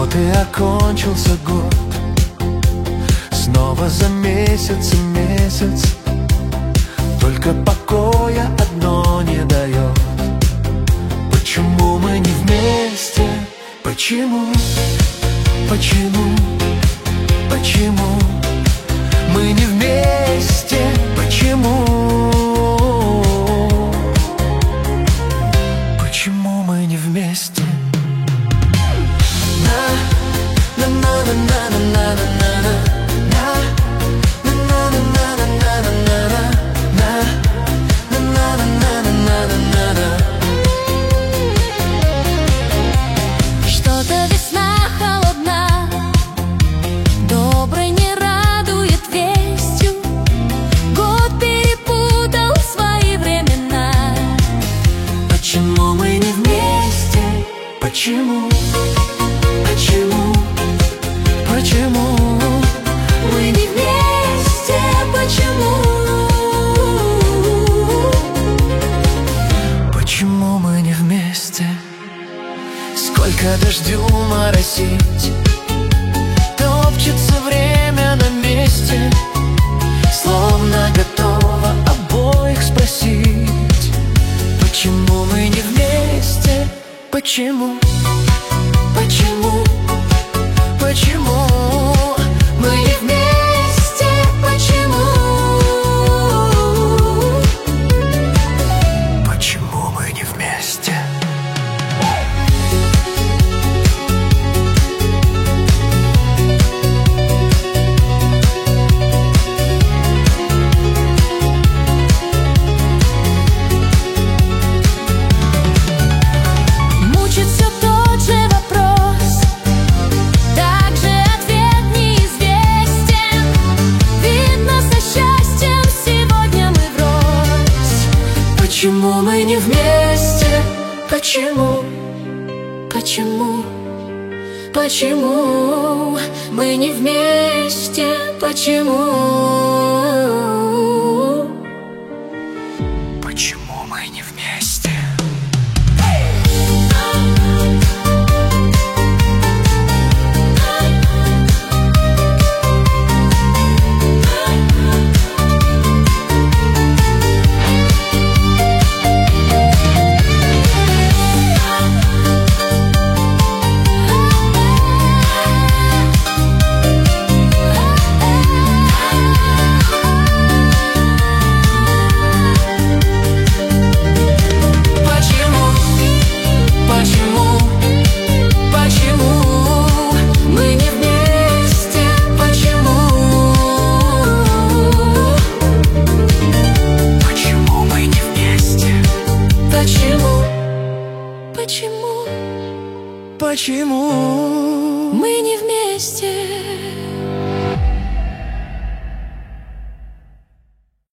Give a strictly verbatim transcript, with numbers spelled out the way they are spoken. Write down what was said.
Вот и окончился год, снова за месяц и месяц. Только покоя одно не дает. Почему мы не вместе? Почему? Почему? Почему мы не вместе? Почему? Почему мы не вместе? На, на, на, на, на, на, на, на, на. Что-то весна холодна, доброй не радует вестью. Год перепутал свои времена. Почему мы не вместе? Почему? Почему? Почему Мы не вместе, почему? Почему мы не вместе? Сколько дождю моросить, топчется время на месте, словно готово обоих спросить. Почему мы не вместе? Почему? Почему? Почему мы не вместе? Почему? Почему мы не вместе? Мучит все тот же вопрос, также ответ неизвестен. Видно, со счастьем сегодня мы врозь. Почему мы не вместе? Почему? Почему? Почему мы не вместе? Почему? Почему мы не вместе? Почему Почему мы не вместе?